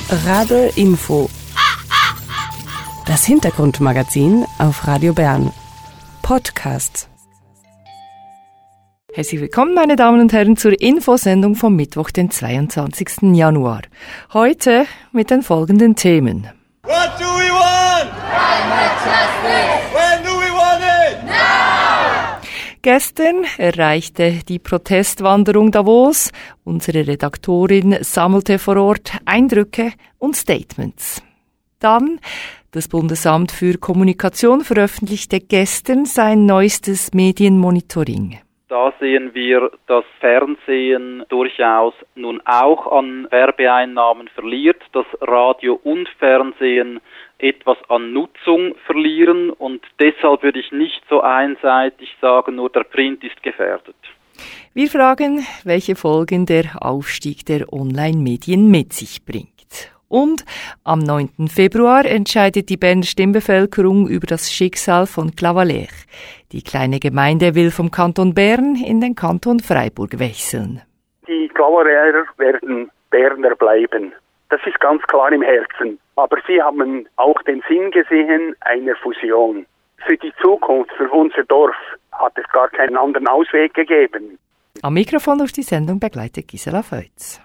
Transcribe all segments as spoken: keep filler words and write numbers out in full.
Rabe Info. Das Hintergrundmagazin auf Radio Bern. Podcast. Herzlich willkommen, meine Damen und Herren, zur Infosendung vom Mittwoch, den zweiundzwanzigsten Januar. Heute mit den folgenden Themen. What do we want? Climate justice. When do we want it? Now! Gestern erreichte die Protestwanderung Davos. Unsere Redaktorin sammelte vor Ort Eindrücke und Statements. Dann das Bundesamt für Kommunikation veröffentlichte gestern sein neuestes Medienmonitoring. Da sehen wir, dass Fernsehen durchaus nun auch an Werbeeinnahmen verliert, dass Radio und Fernsehen etwas an Nutzung verlieren und deshalb würde ich nicht so einseitig sagen, nur der Print ist gefährdet. Wir fragen, welche Folgen der Aufstieg der Online-Medien mit sich bringt. Und am neunten Februar entscheidet die Berner Stimmbevölkerung über das Schicksal von Clavaleyres. Die kleine Gemeinde will vom Kanton Bern in den Kanton Freiburg wechseln. Die Clavaleyrer werden Berner bleiben. Das ist ganz klar im Herzen. Aber sie haben auch den Sinn gesehen einer Fusion. Für die Zukunft, für unser Dorf, hat es gar keinen anderen Ausweg gegeben. Am Mikrofon durch die Sendung begleitet Gisela Feutz.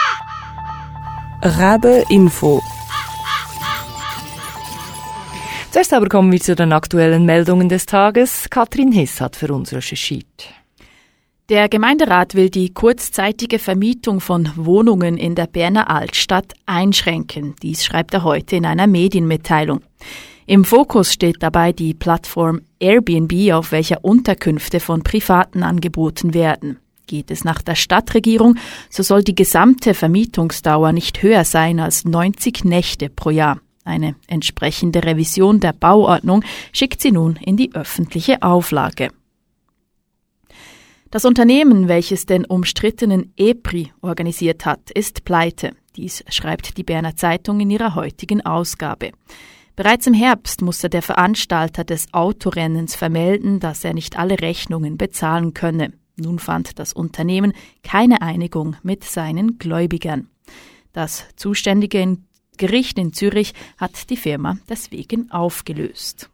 Rabe Info. Zuerst aber kommen wir zu den aktuellen Meldungen des Tages. Katrin Hiss hat für uns recherchiert. Der Gemeinderat will die kurzzeitige Vermietung von Wohnungen in der Berner Altstadt einschränken. Dies schreibt er heute in einer Medienmitteilung. Im Fokus steht dabei die Plattform Airbnb, auf welcher Unterkünfte von Privaten angeboten werden. Geht es nach der Stadtregierung, so soll die gesamte Vermietungsdauer nicht höher sein als neunzig Nächte pro Jahr. Eine entsprechende Revision der Bauordnung schickt sie nun in die öffentliche Auflage. Das Unternehmen, welches den umstrittenen E P R I organisiert hat, ist pleite. Dies schreibt die Berner Zeitung in ihrer heutigen Ausgabe. Bereits im Herbst musste der Veranstalter des Autorennens vermelden, dass er nicht alle Rechnungen bezahlen könne. Nun fand das Unternehmen keine Einigung mit seinen Gläubigern. Das zuständige Gericht in Zürich hat die Firma deswegen aufgelöst.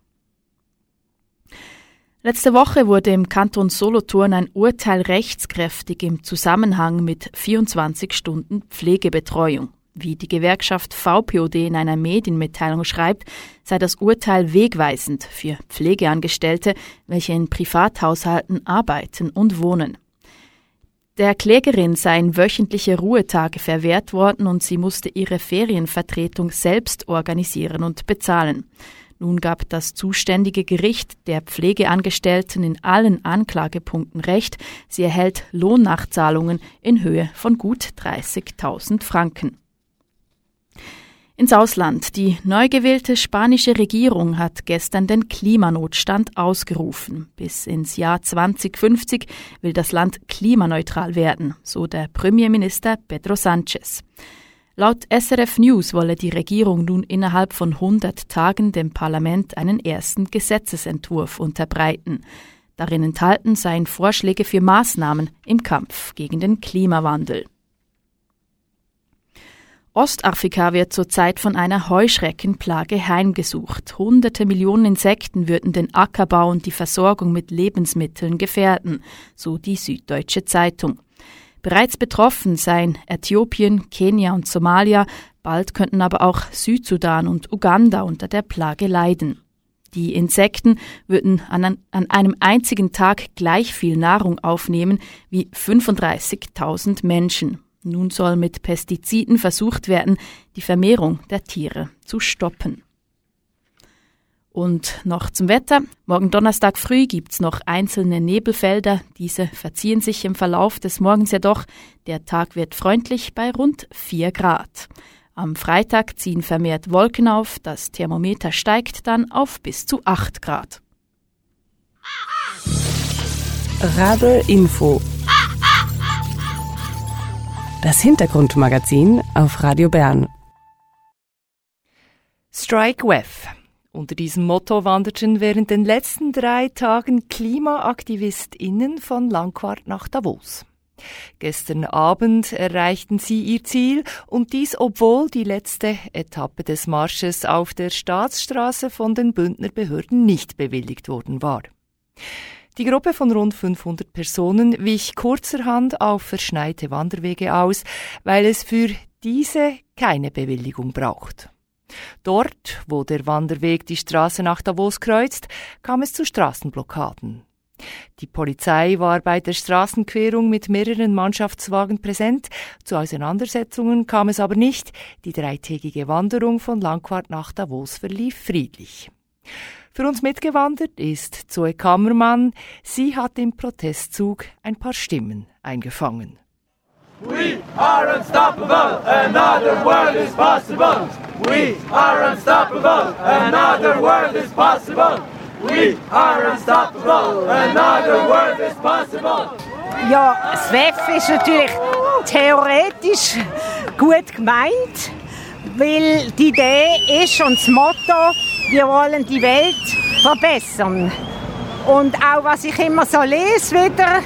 Letzte Woche wurde im Kanton Solothurn ein Urteil rechtskräftig im Zusammenhang mit vierundzwanzig Stunden Pflegebetreuung. Wie die Gewerkschaft V P O D in einer Medienmitteilung schreibt, sei das Urteil wegweisend für Pflegeangestellte, welche in Privathaushalten arbeiten und wohnen. Der Klägerin seien wöchentliche Ruhetage verwehrt worden und sie musste ihre Ferienvertretung selbst organisieren und bezahlen. Nun gab das zuständige Gericht der Pflegeangestellten in allen Anklagepunkten Recht. Sie erhält Lohnnachzahlungen in Höhe von gut dreißigtausend Franken. Ins Ausland. Die neu gewählte spanische Regierung hat gestern den Klimanotstand ausgerufen. Bis ins Jahr zwanzig fünfzig will das Land klimaneutral werden, so der Premierminister Pedro Sánchez. Laut S R F News wolle die Regierung nun innerhalb von hundert Tagen dem Parlament einen ersten Gesetzesentwurf unterbreiten. Darin enthalten seien Vorschläge für Maßnahmen im Kampf gegen den Klimawandel. Ostafrika wird zurzeit von einer Heuschreckenplage heimgesucht. Hunderte Millionen Insekten würden den Ackerbau und die Versorgung mit Lebensmitteln gefährden, so die Süddeutsche Zeitung. Bereits betroffen seien Äthiopien, Kenia und Somalia, bald könnten aber auch Südsudan und Uganda unter der Plage leiden. Die Insekten würden an, an einem einzigen Tag gleich viel Nahrung aufnehmen wie fünfunddreißigtausend Menschen. Nun soll mit Pestiziden versucht werden, die Vermehrung der Tiere zu stoppen. Und noch zum Wetter. Morgen Donnerstag früh gibt's noch einzelne Nebelfelder. Diese verziehen sich im Verlauf des Morgens jedoch. Der Tag wird freundlich bei rund vier Grad. Am Freitag ziehen vermehrt Wolken auf. Das Thermometer steigt dann auf bis zu acht Grad. Rabe Info. Das Hintergrundmagazin auf Radio Bern. Strike W E F. Unter diesem Motto wanderten während den letzten drei Tagen KlimaaktivistInnen von Langquart nach Davos. Gestern Abend erreichten sie ihr Ziel und dies, obwohl die letzte Etappe des Marsches auf der Staatsstraße von den Bündner Behörden nicht bewilligt worden war. Die Gruppe von rund fünfhundert Personen wich kurzerhand auf verschneite Wanderwege aus, weil es für diese keine Bewilligung braucht. Dort, wo der Wanderweg die Straße nach Davos kreuzt, kam es zu Straßenblockaden. Die Polizei war bei der Straßenquerung mit mehreren Mannschaftswagen präsent. Zu Auseinandersetzungen kam es aber nicht. Die dreitägige Wanderung von Langquart nach Davos verlief friedlich. Für uns mitgewandert ist Zoe Kammermann. Sie hat im Protestzug ein paar Stimmen eingefangen. We are unstoppable, another world is possible. We are unstoppable, another world is possible. We are unstoppable, another world is possible. Ja, das W E F ist natürlich theoretisch gut gemeint, weil die Idee ist und das Motto, wir wollen die Welt verbessern. Und auch was ich immer so lese wieder,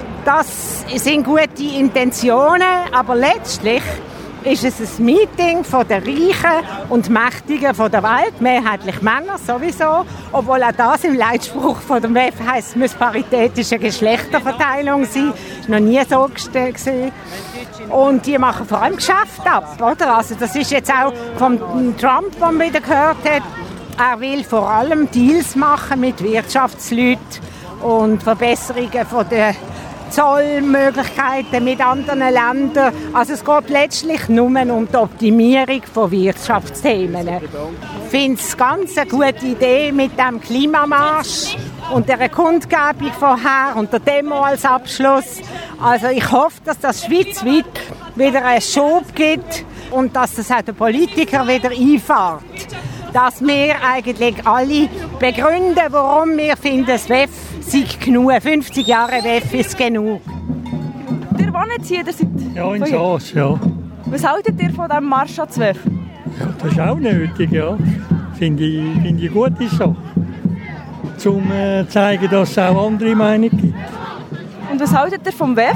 das sind gute Intentionen, aber letztlich ist es ein Meeting von den Reichen und Mächtigen von der Welt, mehrheitlich Männer sowieso, obwohl auch das im Leitspruch von dem W E F heisst, es muss paritätische Geschlechterverteilung sein. Das war noch nie so gesehen. Und die machen vor allem Geschäft ab, oder? Also das ist jetzt auch vom Trump, den man wieder gehört hat. Er will vor allem Deals machen mit Wirtschaftsleuten und Verbesserungen von der Zollmöglichkeiten mit anderen Ländern. Also es geht letztlich nur um die Optimierung von Wirtschaftsthemen. Ich finde es ganz eine gute Idee mit dem Klimamarsch und der Kundgebung vorher und der Demo als Abschluss. Also ich hoffe, dass das schweizweit wieder einen Schub gibt und dass das auch den Politikern wieder einfährt. Dass wir eigentlich alle begründen, warum wir finden, das W E F sei genug. fünfzig Jahre W E F ist genug. Ihr wohnt hier, ihr seid ja, in Saas, ja. Was haltet ihr von diesem Marsch an das W E F? Ja, das ist auch nötig, ja. Finde ich, finde ich gut ist so. Um äh, zu zeigen, dass es auch andere Meinungen gibt. Und was haltet ihr vom W E F?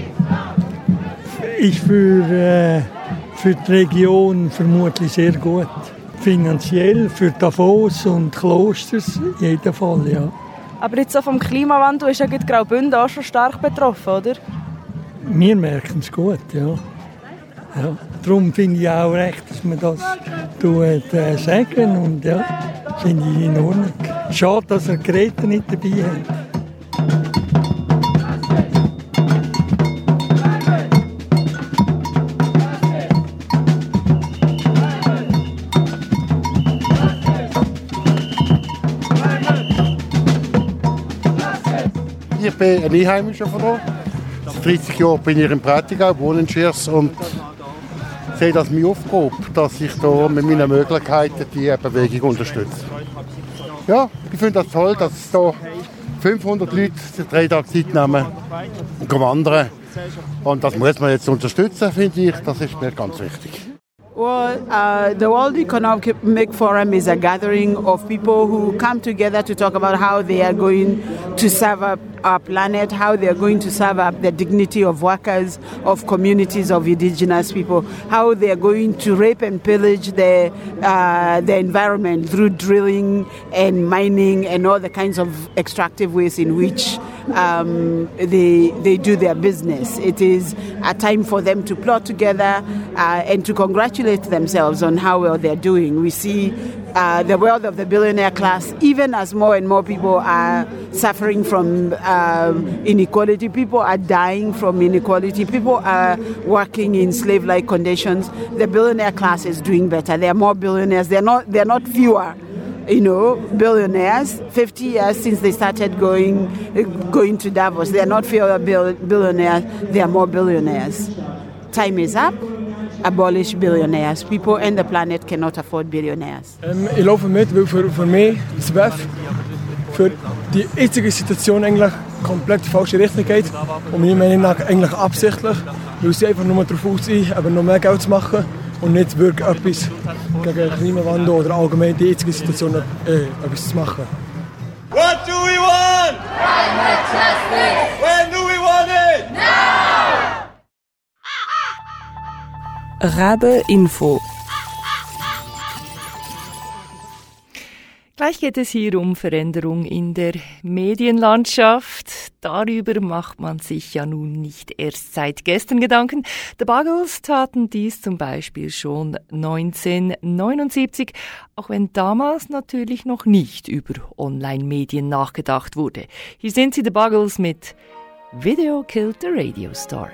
Ist für, äh, für die Region vermutlich sehr gut. Finanziell für Davos und Klosters in jedem Fall, ja. Aber jetzt so vom Klimawandel ist ja Graubünden auch schon stark betroffen, oder? Wir merken es gut, ja. ja. Darum finde ich auch recht, dass man das tut, äh, sagen und ja, finde ich in Ordnung. Schade, dass er Greta nicht dabei hat. Ich bin ein Einheimischer von hier. Seit dreißig Jahren bin ich in Prättigau, wohne in Schiers und sehe das meine Aufgabe, dass ich hier mit meinen Möglichkeiten die Bewegung unterstütze. Ja, ich finde das toll, dass hier fünfhundert Leute drei Tage Zeit nehmen und wandern. Und das muss man jetzt unterstützen, finde ich. Das ist mir ganz wichtig. Well, uh, the World Economic Forum is a gathering of people who come together to talk about how they are going to serve up our planet, how they are going to serve up the dignity of workers, of communities, of indigenous people, how they are going to rape and pillage the, uh, the environment through drilling and mining and all the kinds of extractive ways in which um, they, they do their business. It is a time for them to plot together uh, and to congratulate themselves on how well they're doing. We see uh, the wealth of the billionaire class, even as more and more people are suffering from um, inequality, people are dying from inequality, people are working in slave-like conditions. The billionaire class is doing better. There are more billionaires. They're not, they're not fewer. You know, billionaires, fifty years since they started going going to Davos. They are not fewer billionaires, they are more billionaires. Time is up. Abolish billionaires. People and the planet cannot afford billionaires. Ähm, ich laufe mit, weil für, für mich das W E F für die jetzige Situation eigentlich komplett die falsche Richtung geht. Und meiner Meinung nach eigentlich absichtlich, weil sie einfach nur darauf aus sind, aber noch mehr Geld zu machen und nicht wirklich etwas gegen den Klimawandel oder allgemein die jetzige Situation äh, etwas zu machen. What do we want? Climate justice. When do we want it? Now! Rabe Info. Gleich geht es hier um Veränderung in der Medienlandschaft. Darüber macht man sich ja nun nicht erst seit gestern Gedanken. The Buggles taten dies zum Beispiel schon neunzehnhundertneunundsiebzig, auch wenn damals natürlich noch nicht über Online-Medien nachgedacht wurde. Hier sind sie, The Buggles, mit Video Killed the Radio Star.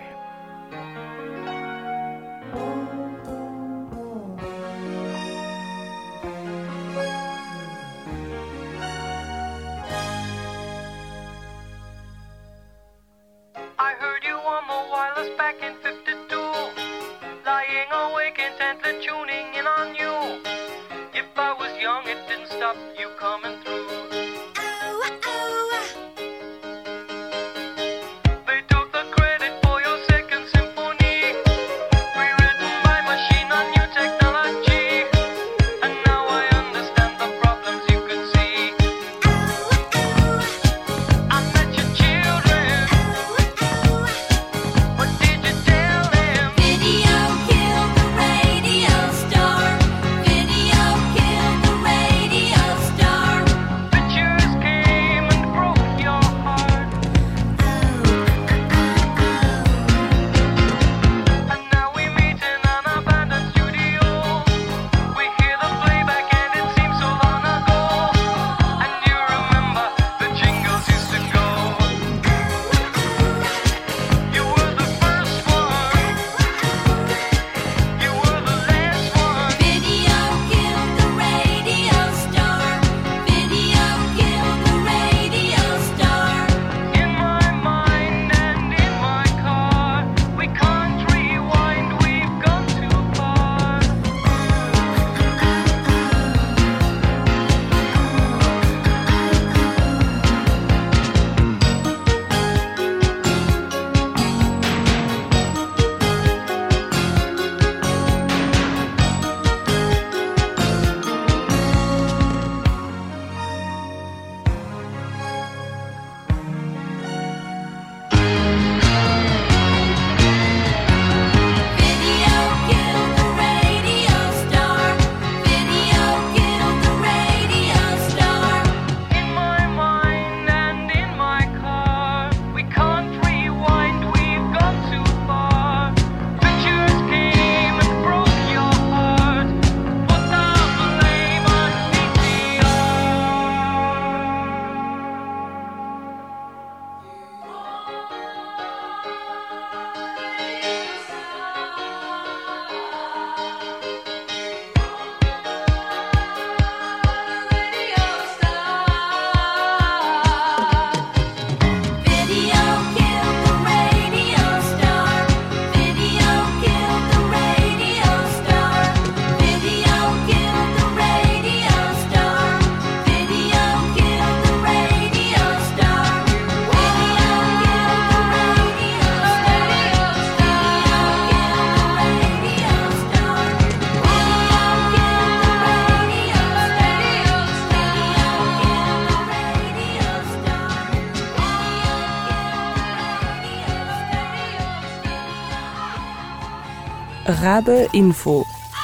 Rabe Info.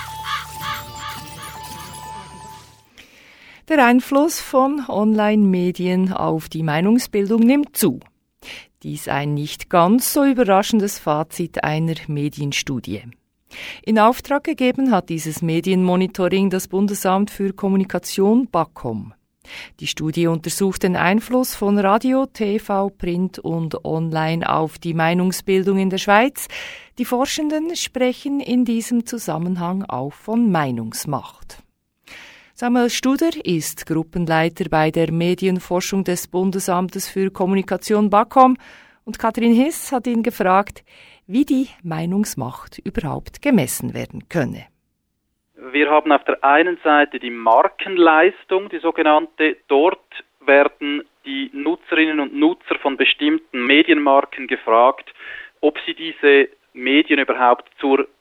Der Einfluss von Online-Medien auf die Meinungsbildung nimmt zu. Dies ein nicht ganz so überraschendes Fazit einer Medienstudie. In Auftrag gegeben hat dieses Medienmonitoring das Bundesamt für Kommunikation BAKOM. Die Studie untersucht den Einfluss von Radio, T V, Print und Online auf die Meinungsbildung in der Schweiz. Die Forschenden sprechen in diesem Zusammenhang auch von Meinungsmacht. Samuel Studer ist Gruppenleiter bei der Medienforschung des Bundesamtes für Kommunikation BAKOM und Katrin Hiss hat ihn gefragt, wie die Meinungsmacht überhaupt gemessen werden könne. Wir haben auf der einen Seite die Markenleistung, die sogenannte. Dort werden die Nutzerinnen und Nutzer von bestimmten Medienmarken gefragt, ob sie diese Medien überhaupt zur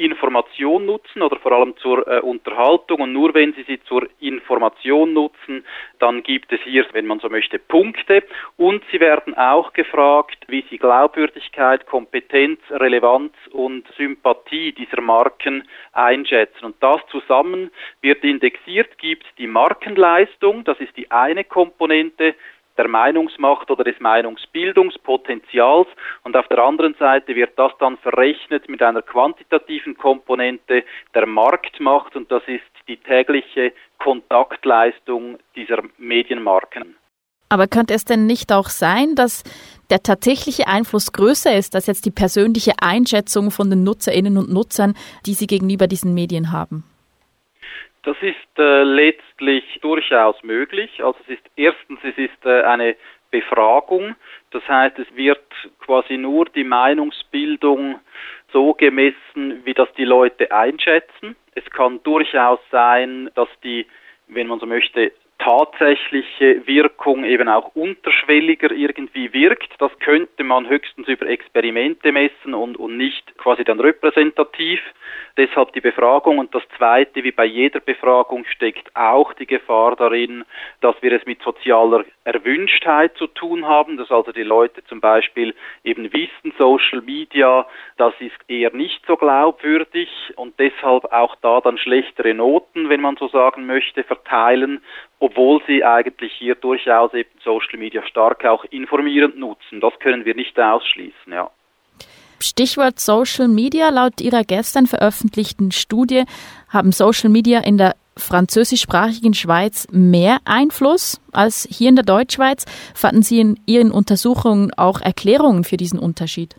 Information nutzen oder vor allem zur äh, Unterhaltung. Und nur wenn Sie sie zur Information nutzen, dann gibt es hier, wenn man so möchte, Punkte. Und Sie werden auch gefragt, wie Sie Glaubwürdigkeit, Kompetenz, Relevanz und Sympathie dieser Marken einschätzen. Und das zusammen wird indexiert, gibt die Markenleistung, das ist die eine Komponente der Meinungsmacht oder des Meinungsbildungspotenzials, und auf der anderen Seite wird das dann verrechnet mit einer quantitativen Komponente der Marktmacht, und das ist die tägliche Kontaktleistung dieser Medienmarken. Aber könnte es denn nicht auch sein, dass der tatsächliche Einfluss größer ist als jetzt die persönliche Einschätzung von den Nutzerinnen und Nutzern, die sie gegenüber diesen Medien haben? Das ist äh, letztlich durchaus möglich. Also es ist erstens, es ist äh, eine Befragung. Das heißt, es wird quasi nur die Meinungsbildung so gemessen, wie das die Leute einschätzen. Es kann durchaus sein, dass die, wenn man so möchte, tatsächliche Wirkung eben auch unterschwelliger irgendwie wirkt. Das könnte man höchstens über Experimente messen und, und nicht quasi dann repräsentativ. Deshalb die Befragung. Und das Zweite, wie bei jeder Befragung, steckt auch die Gefahr darin, dass wir es mit sozialer Erwünschtheit zu tun haben, dass also die Leute zum Beispiel eben wissen, Social Media, das ist eher nicht so glaubwürdig und deshalb auch da dann schlechtere Noten, wenn man so sagen möchte, verteilen, obwohl sie eigentlich hier durchaus eben Social Media stark auch informierend nutzen. Das können wir nicht ausschließen, ja. Stichwort Social Media. Laut Ihrer gestern veröffentlichten Studie haben Social Media in der französischsprachigen Schweiz mehr Einfluss als hier in der Deutschschweiz. Fanden Sie in Ihren Untersuchungen auch Erklärungen für diesen Unterschied?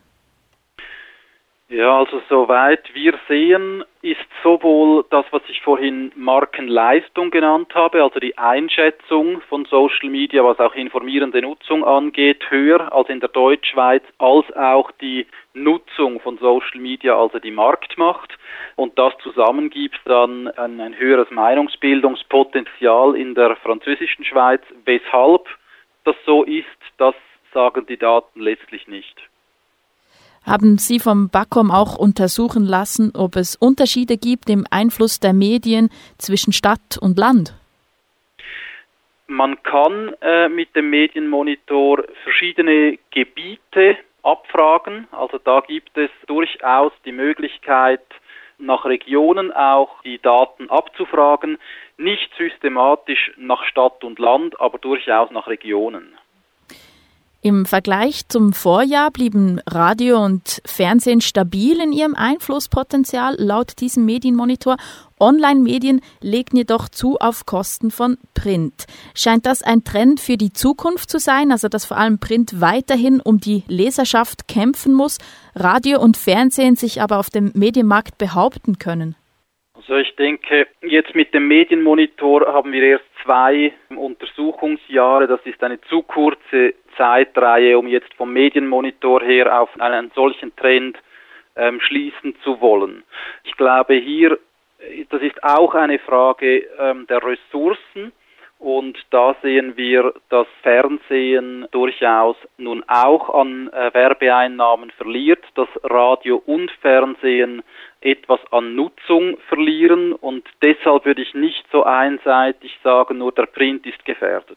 Ja, also soweit wir sehen, ist sowohl das, was ich vorhin Markenleistung genannt habe, also die Einschätzung von Social Media, was auch informierende Nutzung angeht, höher als in der Deutschschweiz, als auch die Nutzung von Social Media, also die Marktmacht. Und das zusammen gibt dann ein, ein höheres Meinungsbildungspotenzial in der französischen Schweiz. Weshalb das so ist, das sagen die Daten letztlich nicht. Haben Sie vom BAKOM auch untersuchen lassen, ob es Unterschiede gibt im Einfluss der Medien zwischen Stadt und Land? Man kann äh, mit dem Medienmonitor verschiedene Gebiete abfragen. Also da gibt es durchaus die Möglichkeit, nach Regionen auch die Daten abzufragen. Nicht systematisch nach Stadt und Land, aber durchaus nach Regionen. Im Vergleich zum Vorjahr blieben Radio und Fernsehen stabil in ihrem Einflusspotenzial laut diesem Medienmonitor. Online-Medien legten jedoch zu auf Kosten von Print. Scheint das ein Trend für die Zukunft zu sein, also dass vor allem Print weiterhin um die Leserschaft kämpfen muss, Radio und Fernsehen sich aber auf dem Medienmarkt behaupten können? Also ich denke, jetzt mit dem Medienmonitor haben wir erst zwei Untersuchungsjahre. Das ist eine zu kurze Zeitreihe, um jetzt vom Medienmonitor her auf einen solchen Trend ähm, schließen zu wollen. Ich glaube hier, das ist auch eine Frage ähm, der Ressourcen. Und da sehen wir, dass Fernsehen durchaus nun auch an äh, Werbeeinnahmen verliert, dass Radio und Fernsehen etwas an Nutzung verlieren. Und deshalb würde ich nicht so einseitig sagen, nur der Print ist gefährdet.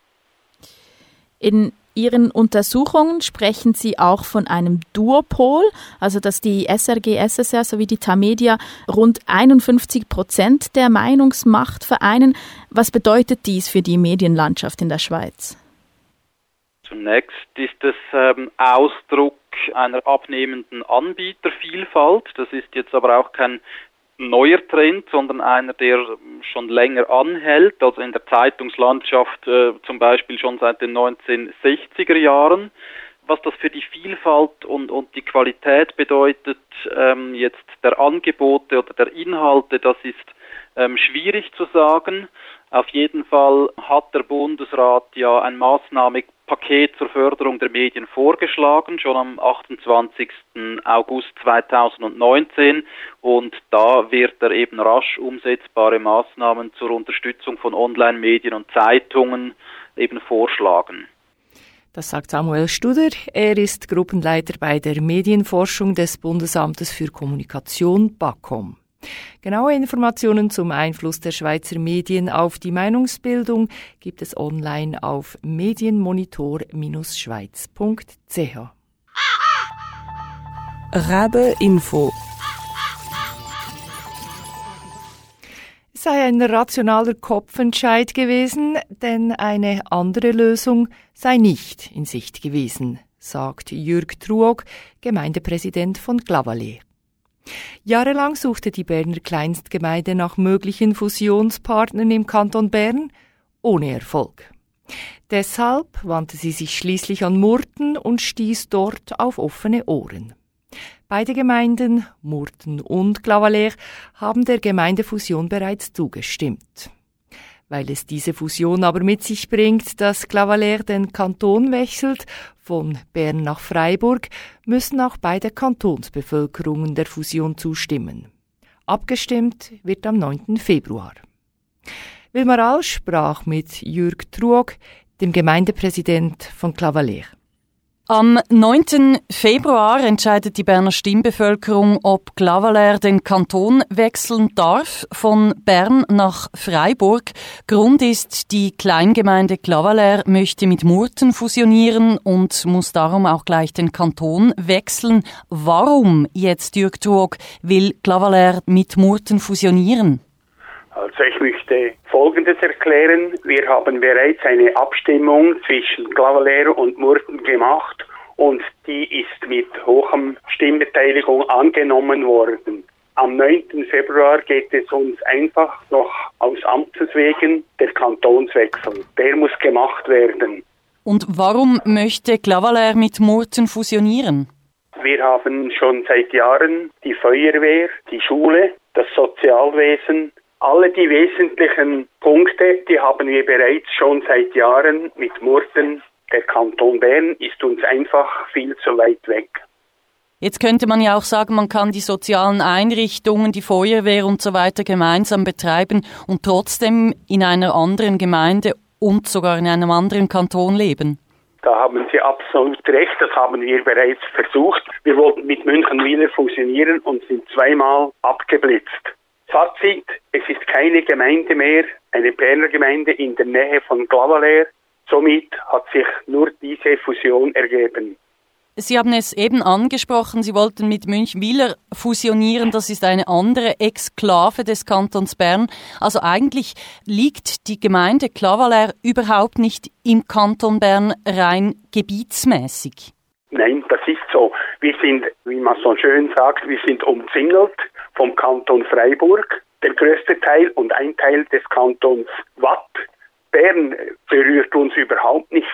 In Ihren Untersuchungen sprechen Sie auch von einem Duopol, also dass die S R G S S R sowie die Tamedia rund einundfünfzig Prozent der Meinungsmacht vereinen. Was bedeutet dies für die Medienlandschaft in der Schweiz? Zunächst ist es ähm, Ausdruck einer abnehmenden Anbietervielfalt. Das ist jetzt aber auch kein neuer Trend, sondern einer, der schon länger anhält, also in der Zeitungslandschaft äh, zum Beispiel schon seit den neunzehnhundertsechziger Jahren. Was das für die Vielfalt und, und die Qualität bedeutet, ähm, jetzt der Angebote oder der Inhalte, das ist ähm, schwierig zu sagen. Auf jeden Fall hat der Bundesrat ja ein Maßnahmenpaket zur Förderung der Medien vorgeschlagen, schon am achtundzwanzigsten August zweitausendneunzehn. Und da wird er eben rasch umsetzbare Maßnahmen zur Unterstützung von Online-Medien und Zeitungen eben vorschlagen. Das sagt Samuel Studer. Er ist Gruppenleiter bei der Medienforschung des Bundesamtes für Kommunikation BAKOM. Genaue Informationen zum Einfluss der Schweizer Medien auf die Meinungsbildung gibt es online auf medienmonitor Bindestrich schweiz Punkt c h. Rabe Info. Es sei ein rationaler Kopfentscheid gewesen, denn eine andere Lösung sei nicht in Sicht gewesen, sagt Jürg Truog, Gemeindepräsident von Clavaleyres. Jahrelang suchte die Berner Kleinstgemeinde nach möglichen Fusionspartnern im Kanton Bern, ohne Erfolg. Deshalb wandte sie sich schließlich an Murten und stieß dort auf offene Ohren. Beide Gemeinden, Murten und Clavaleyres, haben der Gemeindefusion bereits zugestimmt. Weil es diese Fusion aber mit sich bringt, dass Clavaleyres den Kanton wechselt, von Bern nach Freiburg, müssen auch beide Kantonsbevölkerungen der Fusion zustimmen. Abgestimmt wird am neunten Februar. Wilmar All sprach mit Jürg Truog, dem Gemeindepräsident von Clavaleyres. Am neunten Februar entscheidet die Berner Stimmbevölkerung, ob Clavaleyres den Kanton wechseln darf, von Bern nach Freiburg. Grund ist, die Kleingemeinde Clavaleyres möchte mit Murten fusionieren und muss darum auch gleich den Kanton wechseln. Warum jetzt, Jürg Truog, will Clavaleyres mit Murten fusionieren? Also ich möchte Folgendes erklären. Wir haben bereits eine Abstimmung zwischen Clavaleyres und Murten gemacht und die ist mit hohem Stimmbeteiligung angenommen worden. Am neunten Februar geht es uns einfach noch aus Amtes wegen der Kantonswechsel. Der muss gemacht werden. Und warum möchte Clavaleyres mit Murten fusionieren? Wir haben schon seit Jahren die Feuerwehr, die Schule, das Sozialwesen. Alle die wesentlichen Punkte, die haben wir bereits schon seit Jahren mit Murten. Der Kanton Bern ist uns einfach viel zu weit weg. Jetzt könnte man ja auch sagen, man kann die sozialen Einrichtungen, die Feuerwehr und so weiter gemeinsam betreiben und trotzdem in einer anderen Gemeinde und sogar in einem anderen Kanton leben. Da haben Sie absolut recht, das haben wir bereits versucht. Wir wollten mit Münchenwiler fusionieren und sind zweimal abgeblitzt. Fazit, es ist keine Gemeinde mehr, eine Berner Gemeinde in der Nähe von Clavaleyres. Somit hat sich nur diese Fusion ergeben. Sie haben es eben angesprochen, Sie wollten mit Münchenwiler fusionieren. Das ist eine andere Exklave des Kantons Bern. Also eigentlich liegt die Gemeinde Clavaleyres überhaupt nicht im Kanton Bern rein gebietsmäßig. Nein, das ist so. Wir sind, wie man so schön sagt, wir sind umzingelt vom Kanton Freiburg, der größte Teil und ein Teil des Kantons Watt. Bern berührt uns überhaupt nicht.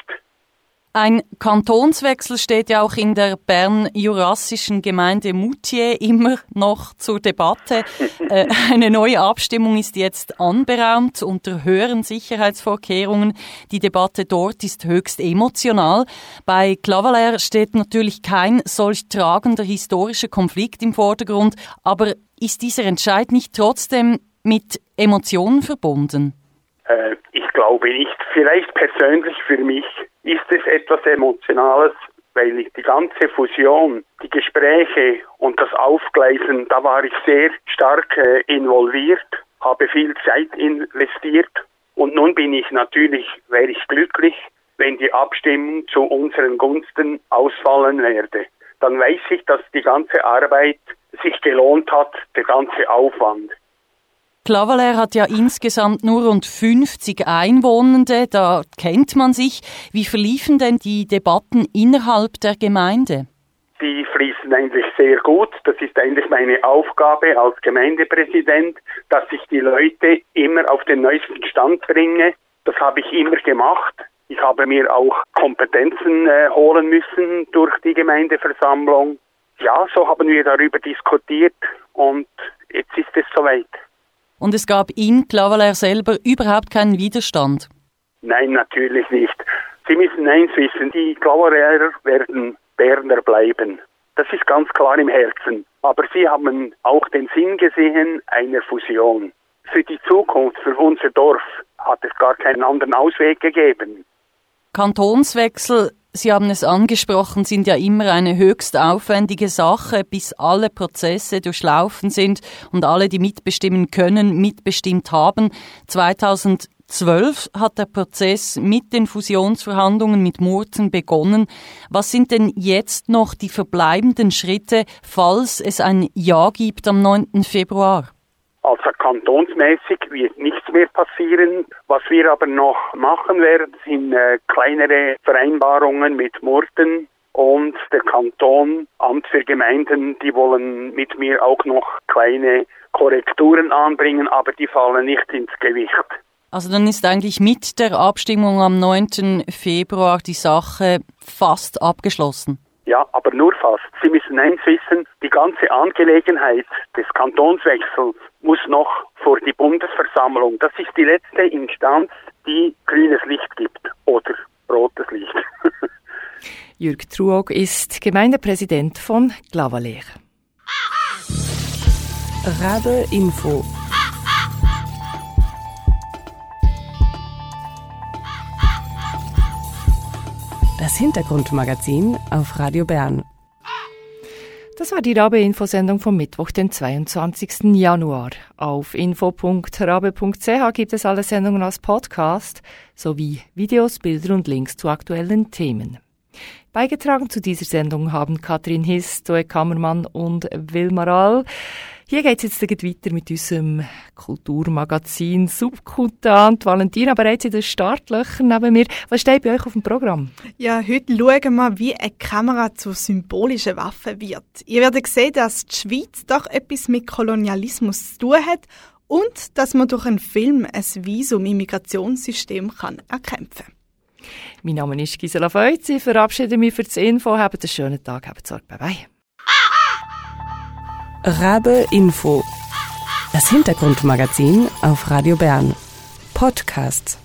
Ein Kantonswechsel steht ja auch in der bern-jurassischen Gemeinde Moutier immer noch zur Debatte. äh, eine neue Abstimmung ist jetzt anberaumt unter höheren Sicherheitsvorkehrungen. Die Debatte dort ist höchst emotional. Bei Clavaleyres steht natürlich kein solch tragender historischer Konflikt im Vordergrund. Aber ist dieser Entscheid nicht trotzdem mit Emotionen verbunden? Äh, ich glaube nicht. Vielleicht persönlich für mich ist es etwas Emotionales, weil ich die ganze Fusion, die Gespräche und das Aufgleisen, da war ich sehr stark äh, involviert, habe viel Zeit investiert und nun bin ich natürlich, wäre ich glücklich, wenn die Abstimmung zu unseren Gunsten ausfallen werde. Dann weiß ich, dass die ganze Arbeit sich gelohnt hat, der ganze Aufwand. Clavaleyres hat ja insgesamt nur rund fünfzig Einwohnende, da kennt man sich. Wie verliefen denn die Debatten innerhalb der Gemeinde? Die fließen eigentlich sehr gut. Das ist eigentlich meine Aufgabe als Gemeindepräsident, dass ich die Leute immer auf den neuesten Stand bringe. Das habe ich immer gemacht. Ich habe mir auch Kompetenzen äh, holen müssen durch die Gemeindeversammlung. Ja, so haben wir darüber diskutiert und jetzt ist es soweit. Und es gab in Clavaleyres selber überhaupt keinen Widerstand? Nein, natürlich nicht. Sie müssen eins wissen, die Clavaleyrer werden Berner bleiben. Das ist ganz klar im Herzen. Aber sie haben auch den Sinn gesehen einer Fusion. Für die Zukunft, für unser Dorf, hat es gar keinen anderen Ausweg gegeben. Kantonswechsel Sie haben es angesprochen, sind ja immer eine höchst aufwendige Sache, bis alle Prozesse durchlaufen sind und alle, die mitbestimmen können, mitbestimmt haben. zweitausendzwölf hat der Prozess mit den Fusionsverhandlungen mit Murten begonnen. Was sind denn jetzt noch die verbleibenden Schritte, falls es ein Ja gibt am neunten Februar? Also kantonsmäßig wird nichts mehr passieren. Was wir aber noch machen werden, sind äh, kleinere Vereinbarungen mit Murten und der Kanton, Amt für Gemeinden, die wollen mit mir auch noch kleine Korrekturen anbringen, aber die fallen nicht ins Gewicht. Also dann ist eigentlich mit der Abstimmung am neunten Februar die Sache fast abgeschlossen. Ja, aber nur fast. Sie müssen eins wissen, die ganze Angelegenheit des Kantonswechsels muss noch vor die Bundesversammlung. Das ist die letzte Instanz, die grünes Licht gibt oder rotes Licht. Jürg Truog ist Gemeindepräsident von Clavaleyres. Rabe Info. Das Hintergrundmagazin auf Radio Bern. Das war die Rabe-Info-Sendung vom Mittwoch, den zweiundzwanzigsten Januar. Auf info punkt rabe punkt c h gibt es alle Sendungen als Podcast sowie Videos, Bilder und Links zu aktuellen Themen. Beigetragen zu dieser Sendung haben Katrin Hiss, Zoe Kammermann und Wilmar All. Hier geht es jetzt weiter mit unserem Kulturmagazin Subkutan. Valentina bereits in den Startlöchern neben mir. Was steht bei euch auf dem Programm? Ja, heute schauen wir, wie eine Kamera zur symbolischen Waffe wird. Ihr werdet sehen, dass die Schweiz doch etwas mit Kolonialismus zu tun hat und dass man durch einen Film ein Visum im Migrationssystem kann erkämpfen kann. Mein Name ist Gisela Feutz. Ich verabschiede mich für das Info. Habt einen schönen Tag. Habt Sorge. Bye bye. Rabe Info. Das Hintergrundmagazin auf Radio Bern. Podcasts.